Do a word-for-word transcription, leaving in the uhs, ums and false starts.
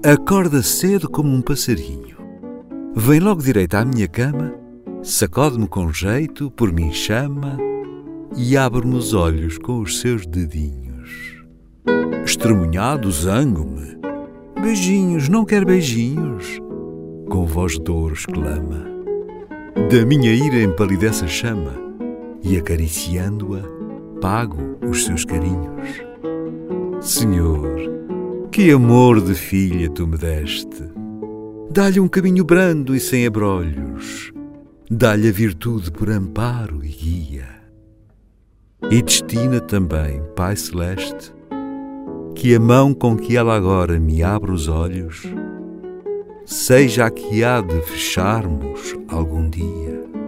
Acorda cedo como um passarinho. Vem logo direito à minha cama, sacode-me com jeito, por mim chama e abre-me os olhos com os seus dedinhos. Estremunhado zango-me. Beijinhos, não quer beijinhos? Com voz de ouro exclama. Da minha ira empalidece a chama e acariciando-a, pago os seus carinhos. Senhor, que amor de filha tu me deste! Dá-lhe um caminho brando e sem abrolhos, dá-lhe a virtude por amparo e guia. E destina também, Pai Celeste, que a mão com que ela agora me abre os olhos seja a que há de fecharmos algum dia.